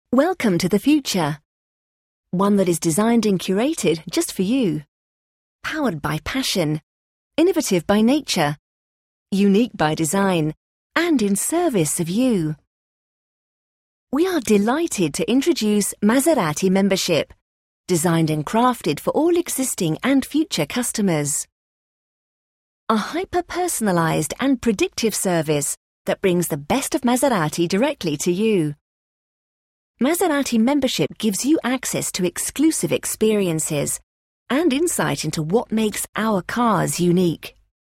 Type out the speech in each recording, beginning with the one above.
Welcome to the future. One that is designed and curated just for you. Powered by passion, innovative by nature, unique by design, and in service of you. We are delighted to introduce Maserati Membership, designed and crafted for all existing and future customers. A hyper-personalized and predictive service that brings the best of Maserati directly to you. Maserati Membership gives you access to exclusive experiences and insight into what makes our cars unique.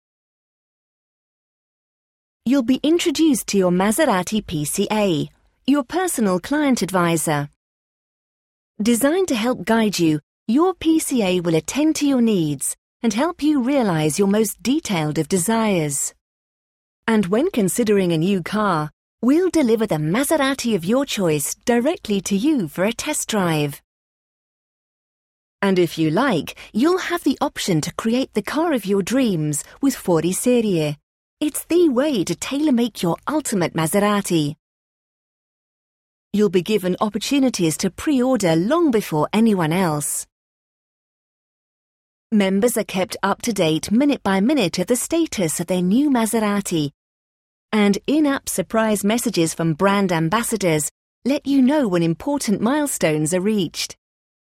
You'll be introduced to your Maserati PCA, your personal client advisor. Designed to help guide you, your PCA will attend to your needs and help you realize your most detailed of desires. And when considering a new car, we'll deliver the Maserati of your choice directly to you for a test drive. And if you like, you'll have the option to create the car of your dreams with Fuoriserie. It's the way to tailor-make your ultimate Maserati. You'll be given opportunities to pre-order long before anyone else. Members are kept up to date minute by minute of the status of their new Maserati, and in-app surprise messages from brand ambassadors let you know when important milestones are reached.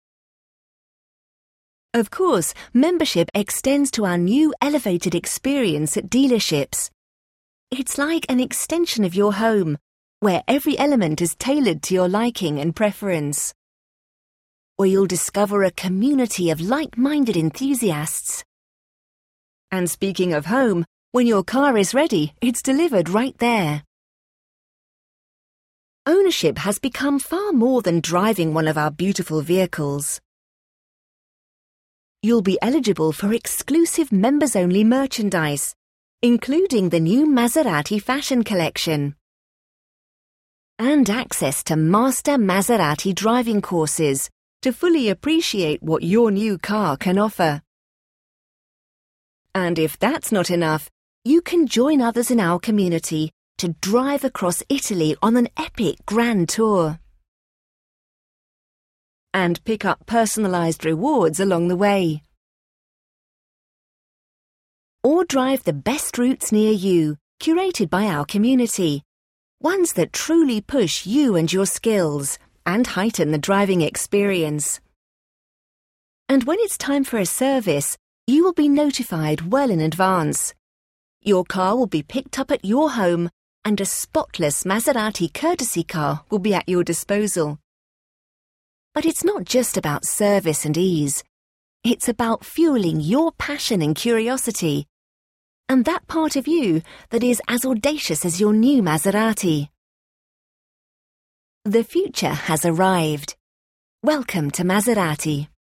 Of course, membership extends to our new elevated experience at dealerships. It's like an extension of your home, where every element is tailored to your liking and preference. Where you'll discover a community of like-minded enthusiasts. And speaking of home, when your car is ready, it's delivered right there. Ownership has become far more than driving one of our beautiful vehicles. You'll be eligible for exclusive members-only merchandise, including the new Maserati Fashion Collection. And access to Master Maserati driving courses to fully appreciate what your new car can offer. And if that's not enough, you can join others in our community to drive across Italy on an epic grand tour. And pick up personalized rewards along the way. Or drive the best routes near you, curated by our community. Ones that truly push you and your skills and heighten the driving experience. And when it's time for a service, you will be notified well in advance. Your car will be picked up at your home and a spotless Maserati courtesy car will be at your disposal. But it's not just about service and ease. It's about fueling your passion and curiosity, and that part of you that is as audacious as your new Maserati. The future has arrived. Welcome to Maserati.